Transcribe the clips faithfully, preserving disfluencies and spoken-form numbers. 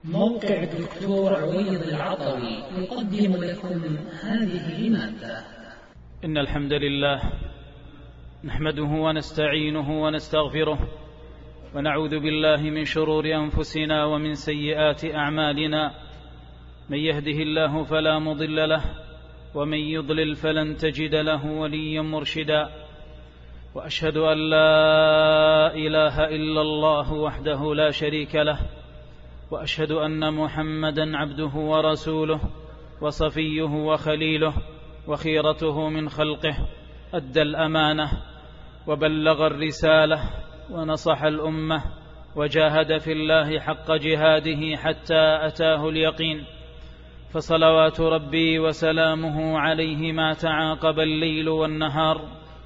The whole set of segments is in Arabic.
موقع الدكتور عويض العطوي يقدم لكم هذه المادة. إن الحمد لله نحمده ونستعينه ونستغفره ونعوذ بالله من شرور أنفسنا ومن سيئات أعمالنا. من يهده الله فلا مضل له ومن يضلل فلن تجد له وليا مرشدا. وأشهد أن لا إله إلا الله وحده لا شريك له، وأشهد أن محمدا عبده ورسوله وصفيه وخليله وخيرته من خلقه، أدى الأمانة وبلغ الرسالة ونصح الأمة وجاهد في الله حق جهاده حتى أتاه اليقين. فصلوات ربي وسلامه عليه ما تعاقب الليل والنهار.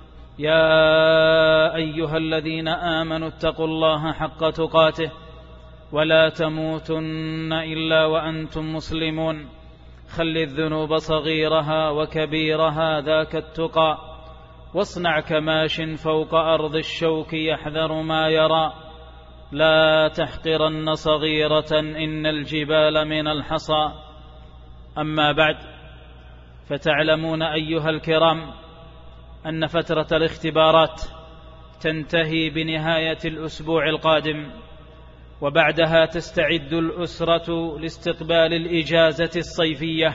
يا أيها الذين آمنوا اتقوا الله حق تقاته ولا تموتن إلا وأنتم مسلمون. خل الذنوب صغيرها وكبيرها ذاك التقى، واصنع كماش فوق أرض الشوك يحذر ما يرى. لا تحقرن صغيرة إن الجبال من الحصى. أما بعد، فتعلمون أيها الكرام أن فترة الاختبارات تنتهي بنهاية الأسبوع القادم، وبعدها تستعد الأسرة لاستقبال الإجازة الصيفية.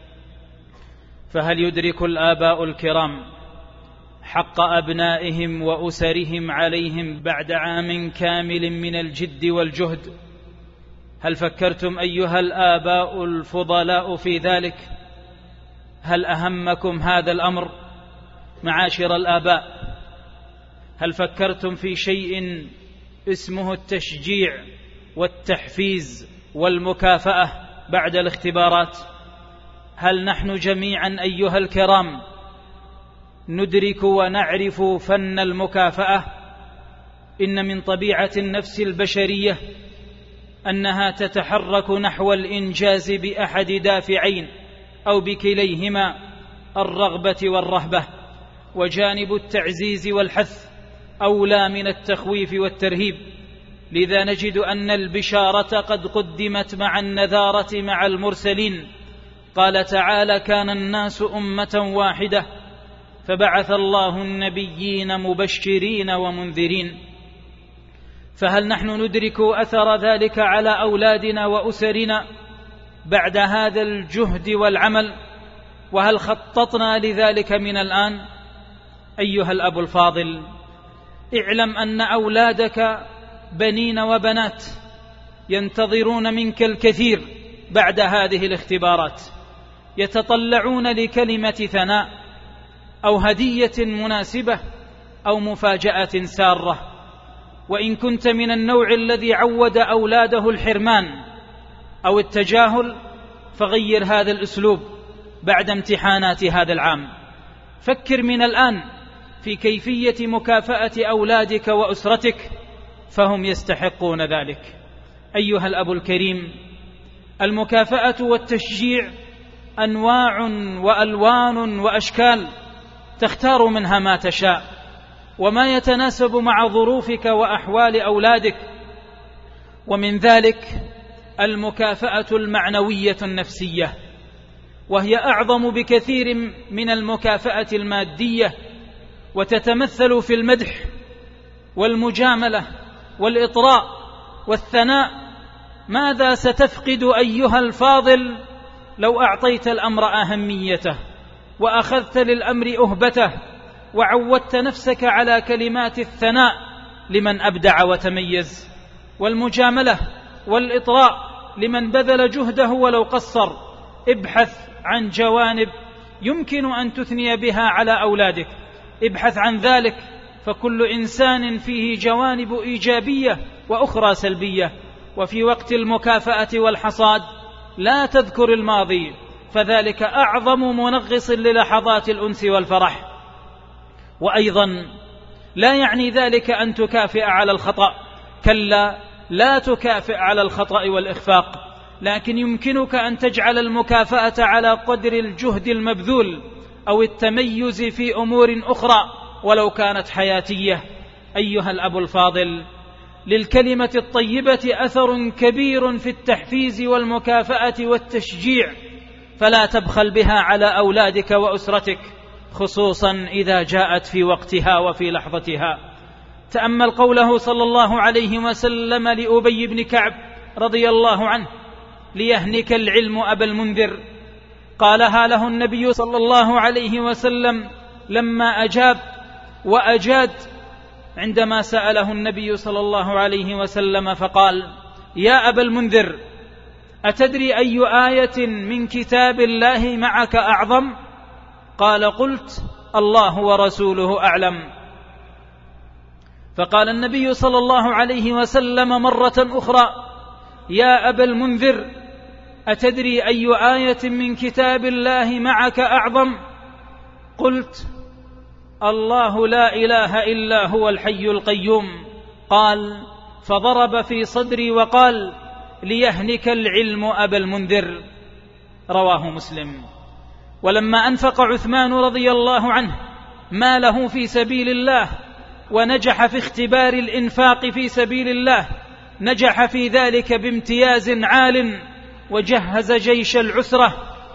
فهل يدرك الآباء الكرام حق أبنائهم وأسرهم عليهم بعد عام كامل من الجد والجهد؟ هل فكرتم أيها الآباء الفضلاء في ذلك؟ هل أهمكم هذا الأمر معاشر الآباء؟ هل فكرتم في شيء اسمه التشجيع والتحفيز والمكافأة بعد الاختبارات؟ هل نحن جميعا أيها الكرام ندرك ونعرف فن المكافأة؟ إن من طبيعة النفس البشرية أنها تتحرك نحو الإنجاز بأحد دافعين أو بكليهما، الرغبة والرهبة. وجانب التعزيز والحث أولى من التخويف والترهيب. لذا نجد أن البشارة قد قدمت مع النذارة مع المرسلين. قال تعالى: كان الناس أمة واحدة فبعث الله النبيين مبشرين ومنذرين. فهل نحن ندرك أثر ذلك على أولادنا وأسرنا بعد هذا الجهد والعمل؟ وهل خططنا لذلك من الآن؟ أيها الأب الفاضل، اعلم أن أولادك بنين وبنات ينتظرون منك الكثير بعد هذه الاختبارات، يتطلعون لكلمة ثناء أو هدية مناسبة أو مفاجأة سارة. وإن كنت من النوع الذي عود أولاده الحرمان أو التجاهل، فغير هذا الأسلوب بعد امتحانات هذا العام. فكر من الآن في كيفية مكافأة أولادك وأسرتك، فهم يستحقون ذلك. أيها الأب الكريم، المكافأة والتشجيع أنواع وألوان وأشكال، تختار منها ما تشاء وما يتناسب مع ظروفك وأحوال أولادك. ومن ذلك المكافأة المعنوية النفسية، وهي أعظم بكثير من المكافأة المادية، وتتمثل في المدح والمجاملة والإطراء والثناء. ماذا ستفقد أيها الفاضل لو أعطيت الأمر أهميته وأخذت للأمر أهبته وعودت نفسك على كلمات الثناء لمن أبدع وتميز، والمجاملة والإطراء لمن بذل جهده ولو قصر؟ ابحث عن جوانب يمكن أن تثني بها على أولادك، ابحث عن ذلك، فكل إنسان فيه جوانب إيجابية وأخرى سلبية. وفي وقت المكافأة والحصاد لا تذكر الماضي، فذلك أعظم منغص للحظات الأنس والفرح. وأيضا لا يعني ذلك أن تكافئ على الخطأ، كلا، لا تكافئ على الخطأ والإخفاق، لكن يمكنك أن تجعل المكافأة على قدر الجهد المبذول أو التميز في أمور أخرى ولو كانت حياتية. أيها الأب الفاضل، للكلمة الطيبة أثر كبير في التحفيز والمكافأة والتشجيع، فلا تبخل بها على أولادك وأسرتك، خصوصا إذا جاءت في وقتها وفي لحظتها. تأمل قوله صلى الله عليه وسلم لأبي بن كعب رضي الله عنه: ليهنك العلم أبا المنذر. قالها له النبي صلى الله عليه وسلم لما أجاب وأجاد عندما سأله النبي صلى الله عليه وسلم فقال: يا أبا المنذر، أتدري أي آية من كتاب الله معك أعظم؟ قال: قلت: الله ورسوله أعلم. فقال النبي صلى الله عليه وسلم مرة أخرى: يا أبا المنذر، أتدري أي آية من كتاب الله معك أعظم؟ قلت: الله لا إله إلا هو الحي القيوم. قال: فضرب في صدري وقال: ليهنك العلم أبا المنذر. رواه مسلم. ولما أنفق عثمان رضي الله عنه ماله في سبيل الله ونجح في اختبار الإنفاق في سبيل الله، نجح في ذلك بامتياز عال وجهز جيش العسرة،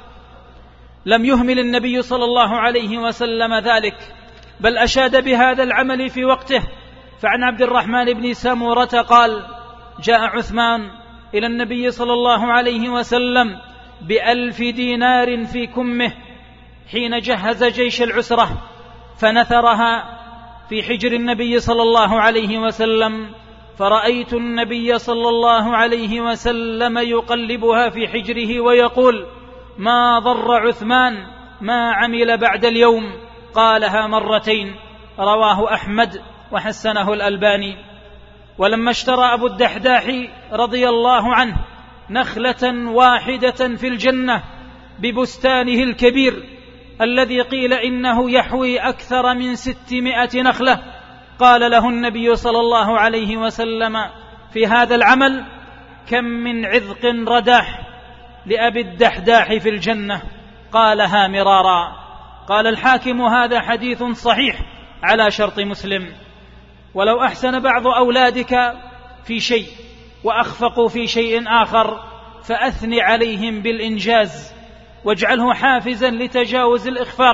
لم يهمل النبي صلى الله عليه وسلم ذلك، بل أشاد بهذا العمل في وقته. فعن عبد الرحمن بن سمرة قال: جاء عثمان إلى النبي صلى الله عليه وسلم بألف دينار في كمه حين جهز جيش العسرة، فنثرها في حجر النبي صلى الله عليه وسلم، فرأيت النبي صلى الله عليه وسلم يقلبها في حجره ويقول: ما ضر عثمان ما عمل بعد اليوم. قالها مرتين. رواه أحمد وحسنه الألباني. ولما اشترى أبو الدحداح رضي الله عنه نخلة واحدة في الجنة ببستانه الكبير الذي قيل إنه يحوي أكثر من ستمائة نخلة، قال له النبي صلى الله عليه وسلم في هذا العمل: كم من عذق رداح لأبي الدحداح في الجنة. قالها مرارا. قال الحاكم: هذا حديث صحيح على شرط مسلم. ولو أحسن بعض أولادك في شيء وأخفقوا في شيء آخر فأثن عليهم بالإنجاز، واجعله حافزا لتجاوز الإخفاق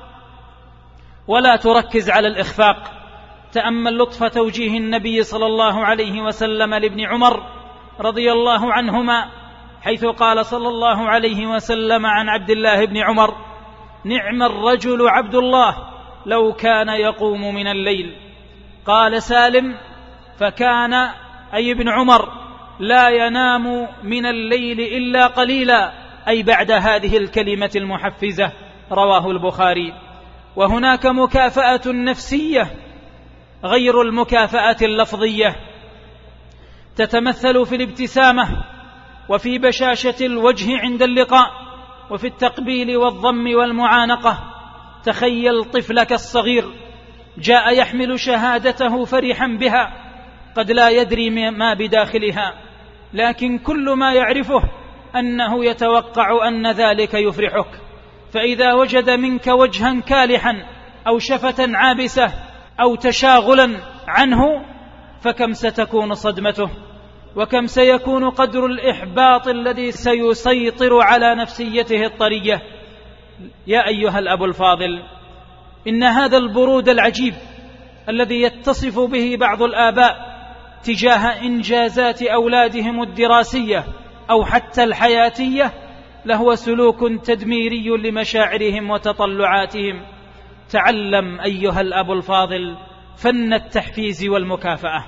ولا تركز على الإخفاق. تأمل لطف توجيه النبي صلى الله عليه وسلم لابن عمر رضي الله عنهما، حيث قال صلى الله عليه وسلم عن عبد الله بن عمر: نعم الرجل عبد الله لو كان يقوم من الليل. قال سالم: فكان أي ابن عمر لا ينام من الليل إلا قليلا، أي بعد هذه الكلمة المحفزة. رواه البخاري. وهناك مكافأة نفسية غير المكافأة اللفظية، تتمثل في الابتسامة وفي بشاشة الوجه عند اللقاء وفي التقبيل والضم والمعانقة. تخيل طفلك الصغير جاء يحمل شهادته فرحا بها، قد لا يدري ما بداخلها، لكن كل ما يعرفه أنه يتوقع أن ذلك يفرحك، فإذا وجد منك وجها كالحا أو شفة عابسة أو تشاغلا عنه فكم ستكون صدمته، وكم سيكون قدر الإحباط الذي سيسيطر على نفسيته الطرية. يا أيها الأب الفاضل، إن هذا البرود العجيب الذي يتصف به بعض الآباء تجاه إنجازات أولادهم الدراسية أو حتى الحياتية لهو سلوك تدميري لمشاعرهم وتطلعاتهم. تعلم أيها الأب الفاضل فن التحفيز والمكافأة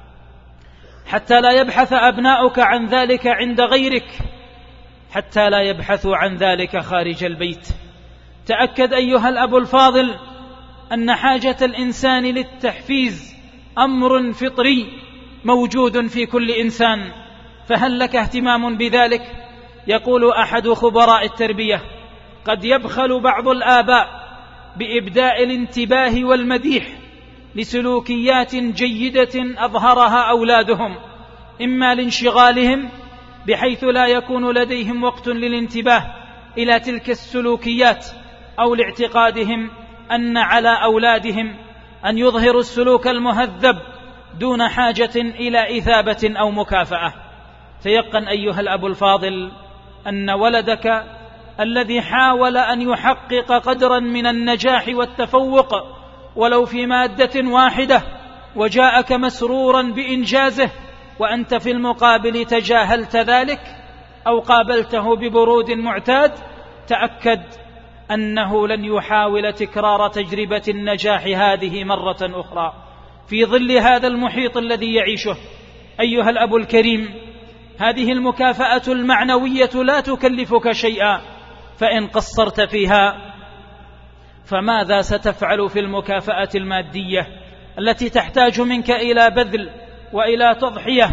حتى لا يبحث أبناؤك عن ذلك عند غيرك، حتى لا يبحثوا عن ذلك خارج البيت. تأكد أيها الأب الفاضل أن حاجة الإنسان للتحفيز أمر فطري موجود في كل إنسان، فهل لك اهتمام بذلك؟ يقول أحد خبراء التربية: قد يبخل بعض الآباء بإبداء الانتباه والمديح لسلوكيات جيدة أظهرها أولادهم، إما لانشغالهم بحيث لا يكون لديهم وقت للانتباه إلى تلك السلوكيات، أو لاعتقادهم أن على أولادهم أن يظهروا السلوك المهذب دون حاجة إلى إثابة أو مكافأة. تيقن أيها الأب الفاضل أن ولدك الذي حاول أن يحقق قدرا من النجاح والتفوق ولو في مادة واحدة وجاءك مسرورا بإنجازه وأنت في المقابل تجاهلت ذلك أو قابلته ببرود معتاد، تأكد أنه لن يحاول تكرار تجربة النجاح هذه مرة أخرى في ظل هذا المحيط الذي يعيشه. أيها الأب الكريم، هذه المكافأة المعنوية لا تكلفك شيئا، فإن قصرت فيها فماذا ستفعل في المكافأة المادية التي تحتاج منك إلى بذل وإلى تضحية؟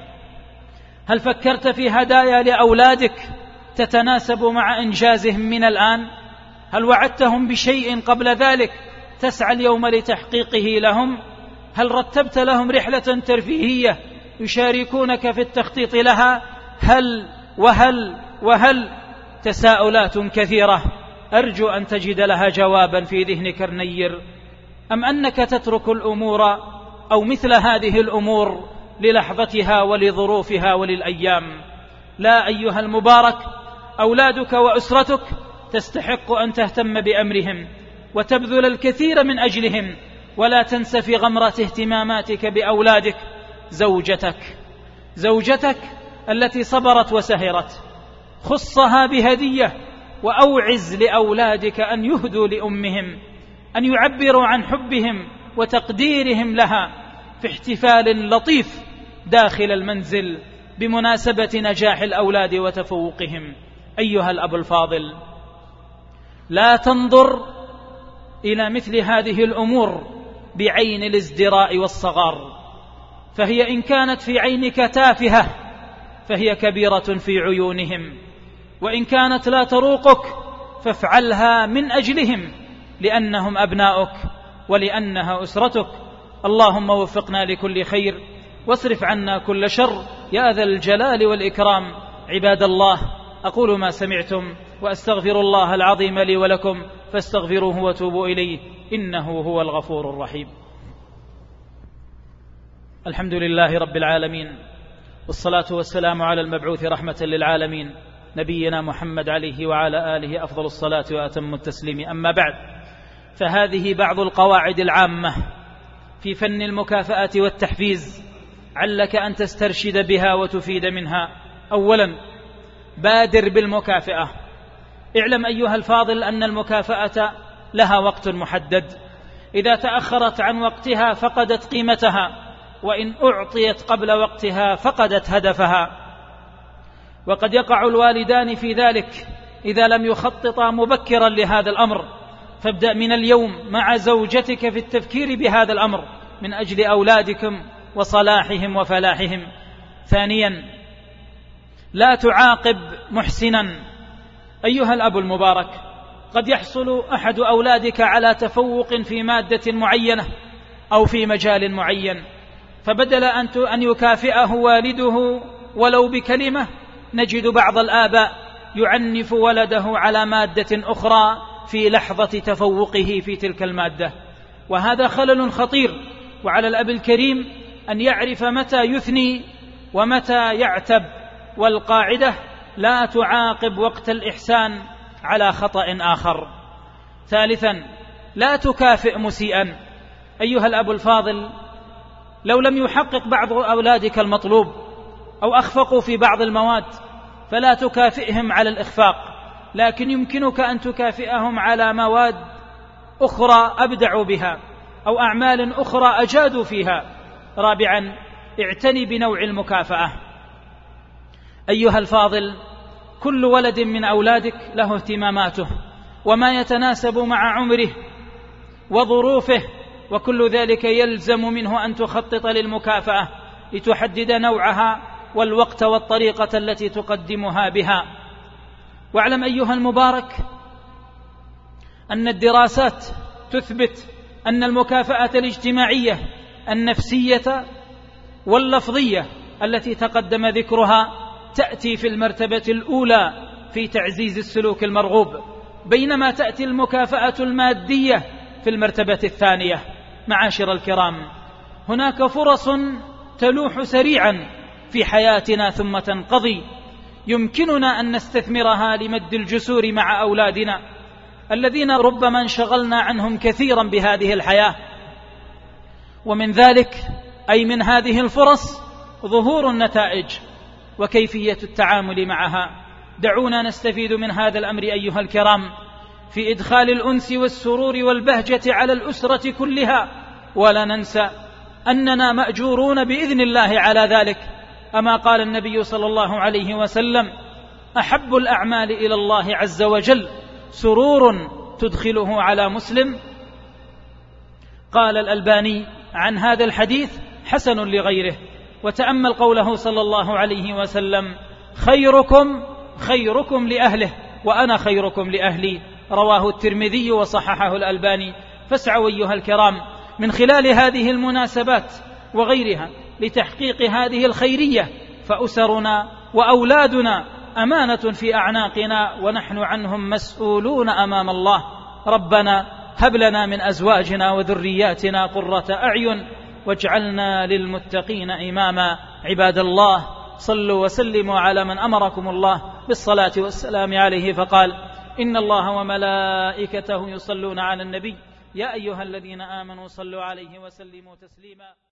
هل فكرت في هدايا لأولادك تتناسب مع إنجازهم من الآن؟ هل وعدتهم بشيء قبل ذلك تسعى اليوم لتحقيقه لهم؟ هل رتبت لهم رحلة ترفيهية يشاركونك في التخطيط لها؟ هل وهل وهل تساؤلات كثيرة أرجو أن تجد لها جوابا في ذهنك النير، أم أنك تترك الأمور أو مثل هذه الأمور للحظتها ولظروفها وللأيام؟ لا أيها المبارك، أولادك وأسرتك تستحق أن تهتم بأمرهم وتبذل الكثير من أجلهم، ولا تنس في غمرة اهتماماتك بأولادك زوجتك زوجتك التي صبرت وسهرت. خصها بهدية وأوعز لأولادك أن يهدوا لأمهم، أن يعبروا عن حبهم وتقديرهم لها في احتفال لطيف داخل المنزل بمناسبة نجاح الأولاد وتفوقهم. أيها الأب الفاضل، لا تنظر إلى مثل هذه الأمور بعين الازدراء والصغار، فهي إن كانت في عينك تافهة فهي كبيرة في عيونهم، وإن كانت لا تروقك فافعلها من أجلهم، لأنهم أبناؤك ولأنها أسرتك. اللهم وفقنا لكل خير واصرف عنا كل شر يا ذا الجلال والإكرام. عباد الله، أقول ما سمعتم وأستغفر الله العظيم لي ولكم فاستغفروه وتوبوا إليه إنه هو الغفور الرحيم. الحمد لله رب العالمين، والصلاة والسلام على المبعوث رحمة للعالمين نبينا محمد عليه وعلى آله أفضل الصلاة وأتم التسليم. أما بعد، فهذه بعض القواعد العامة في فن المكافأة والتحفيز علك أن تسترشد بها وتفيد منها. أولا، بادر بالمكافأة. اعلم أيها الفاضل أن المكافأة لها وقت محدد، إذا تأخرت عن وقتها فقدت قيمتها، وإن أعطيت قبل وقتها فقدت هدفها. وقد يقع الوالدان في ذلك إذا لم يخططا مبكرا لهذا الأمر، فابدأ من اليوم مع زوجتك في التفكير بهذا الأمر من أجل أولادكم وصلاحهم وفلاحهم. ثانيا، لا تعاقب محسنا. أيها الأب المبارك، قد يحصل أحد أولادك على تفوق في مادة معينة أو في مجال معين، فبدل أن يكافئه والده ولو بكلمة، نجد بعض الآباء يعنف ولده على مادة أخرى في لحظة تفوقه في تلك المادة، وهذا خلل خطير. وعلى الأب الكريم أن يعرف متى يثني ومتى يعتب، والقاعدة لا تعاقب وقت الإحسان على خطأ آخر. ثالثا، لا تكافئ مسيئا. أيها الأب الفاضل، لو لم يحقق بعض أولادك المطلوب أو أخفقوا في بعض المواد فلا تكافئهم على الإخفاق، لكن يمكنك أن تكافئهم على مواد أخرى أبدعوا بها أو أعمال أخرى أجادوا فيها. رابعا، اعتني بنوع المكافأة. أيها الفاضل، كل ولد من أولادك له اهتماماته وما يتناسب مع عمره وظروفه، وكل ذلك يلزم منه أن تخطط للمكافأة لتحدد نوعها والوقت والطريقة التي تقدمها بها. واعلم أيها المبارك أن الدراسات تثبت أن المكافأة الاجتماعية النفسية واللفظية التي تقدم ذكرها تأتي في المرتبة الأولى في تعزيز السلوك المرغوب، بينما تأتي المكافأة المادية في المرتبة الثانية. معاشر الكرام، هناك فرص تلوح سريعا في حياتنا ثم تنقضي، يمكننا أن نستثمرها لمد الجسور مع أولادنا الذين ربما انشغلنا عنهم كثيرا بهذه الحياة. ومن ذلك أي من هذه الفرص ظهور النتائج وكيفية التعامل معها. دعونا نستفيد من هذا الأمر أيها الكرام في إدخال الأنس والسرور والبهجة على الأسرة كلها، ولا ننسى أننا مأجورون بإذن الله على ذلك. أما قال النبي صلى الله عليه وسلم: أحب الأعمال إلى الله عز وجل سرور تدخله على مسلم. قال الألباني عن هذا الحديث: حسن لغيره. وتأمل قوله صلى الله عليه وسلم: خيركم خيركم لأهله وأنا خيركم لأهلي. رواه الترمذي وصححه الألباني. فاسعوا أيها الكرام من خلال هذه المناسبات وغيرها لتحقيق هذه الخيرية، فأسرنا وأولادنا أمانة في أعناقنا ونحن عنهم مسؤولون أمام الله. ربنا هب لنا من أزواجنا وذرياتنا قرة أعين واجعلنا للمتقين إماما. عباد الله، صلوا وسلموا على من أمركم الله بالصلاة والسلام عليه فقال: إن الله وملائكته يصلون على النبي يا أيها الذين آمنوا صلوا عليه وسلموا تسليما.